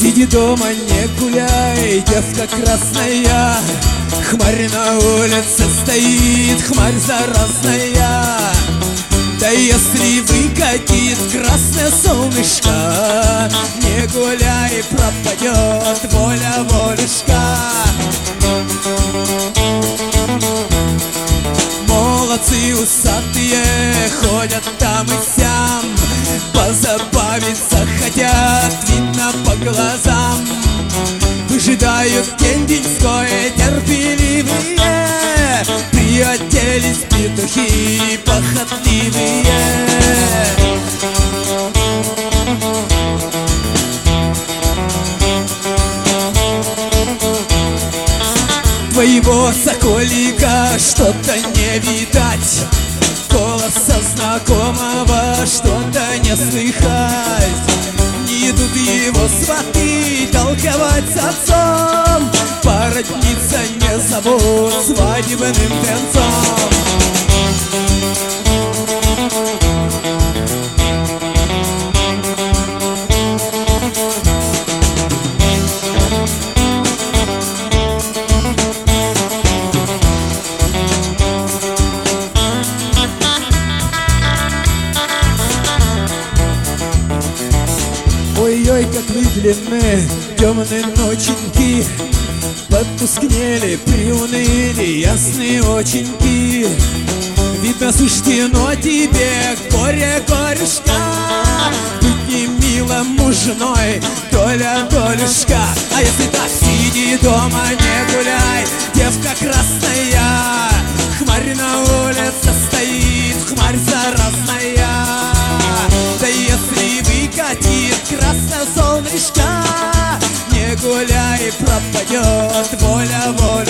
Сиди дома, не гуляй, девка красная. Хмарь на улице стоит, хмарь заразная. Да если выкатит красное солнышко, не гуляй, пропадет воля-волюшка. Молодцы усатые ходят там и сям, позабавиться хотят, видно по глазам. Выжидают день-деньской терпеливые, приоделись петухи похотливые. Твоего соколика что-то не видать, голоса знакомого что-то не слыхать. Не идут его сваты толковать с отцом, породниться не зовут свадебным венцом. Ой-ой, как выглянули темные ноченьки, потускнели, приуныли ясные оченьки. Видно, суждено тебе, горе-горюшка, быть не милому женой, доля-долюшка. А если так, сиди дома, не гуляй, девка красная. Хмарь на улице стоит, хмарь заразная. Да если выкатит красное солнышко, не гуляй, пропадет воля-воля.